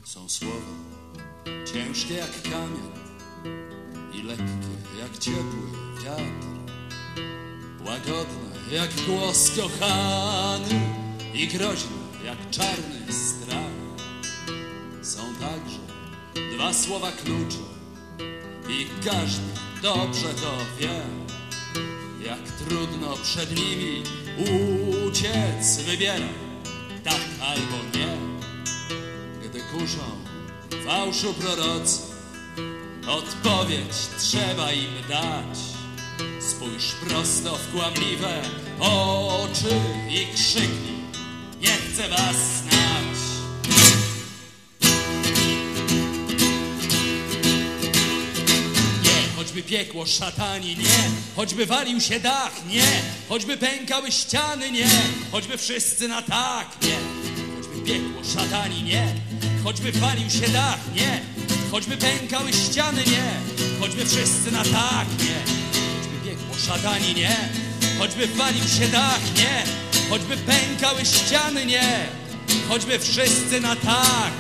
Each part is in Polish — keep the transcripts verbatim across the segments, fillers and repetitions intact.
Są słowa ciężkie jak kamień i lekkie jak ciepły wiatr, łagodne jak głos kochany i groźne jak czarny strach. Są także dwa słowa klucze i każdy dobrze to wie, jak trudno przed nimi uciec. Wybieraj tak albo nie. Gdy kuszą fałszu prorocy, odpowiedź trzeba im dać. Spójrz prosto w kłamliwe oczy i krzyknij: nie chcę was znać. Nie, choćby piekło szatani, nie, choćby walił się dach, nie, choćby pękały ściany, nie, choćby wszyscy na tak, nie, choćby piekło szatani, nie, choćby walił się dach, nie, choćby pękały ściany, nie, choćby wszyscy na tak, nie, szatani, nie, choćby walił się dach, nie, choćby pękały ściany, nie, choćby wszyscy na tak.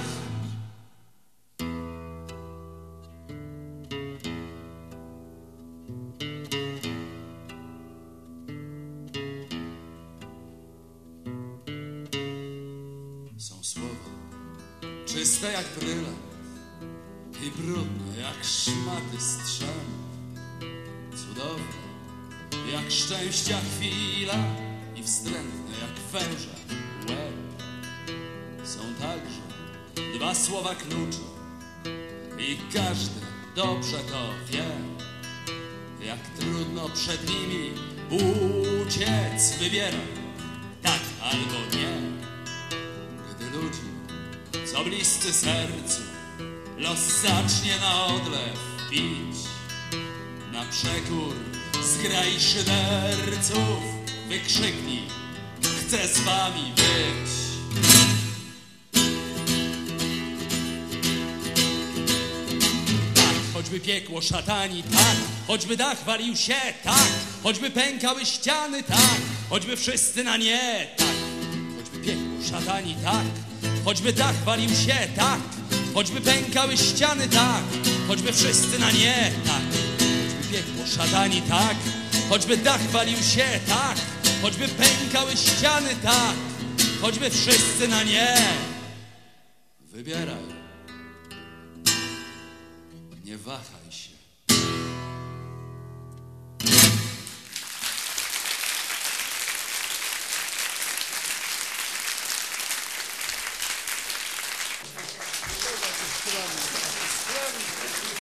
Są słowa czyste jak brylant i brudne jak szmaty strzemu, cudowne jak szczęścia chwila i wstrętne jak węża łeb. Są także dwa słowa klucze i każdy dobrze to wie, jak trudno przed nimi uciec. Wybieraj tak albo nie. Gdy ludzi, co bliscy sercu, los zacznie na odlew bić, na przekór zgrai szyderców, wykrzyknij: chcę z wami być. Tak, choćby piekło szatani, tak, choćby dach walił się, tak, choćby pękały ściany, tak, choćby wszyscy na nie, tak, choćby piekło szatani, tak, choćby dach walił się, tak, choćby pękały ściany, tak, choćby wszyscy na nie, tak, piekło szatani, tak, choćby dach walił się, tak, choćby pękały ściany, tak, choćby wszyscy na nie. Wybieraj, nie wahaj się.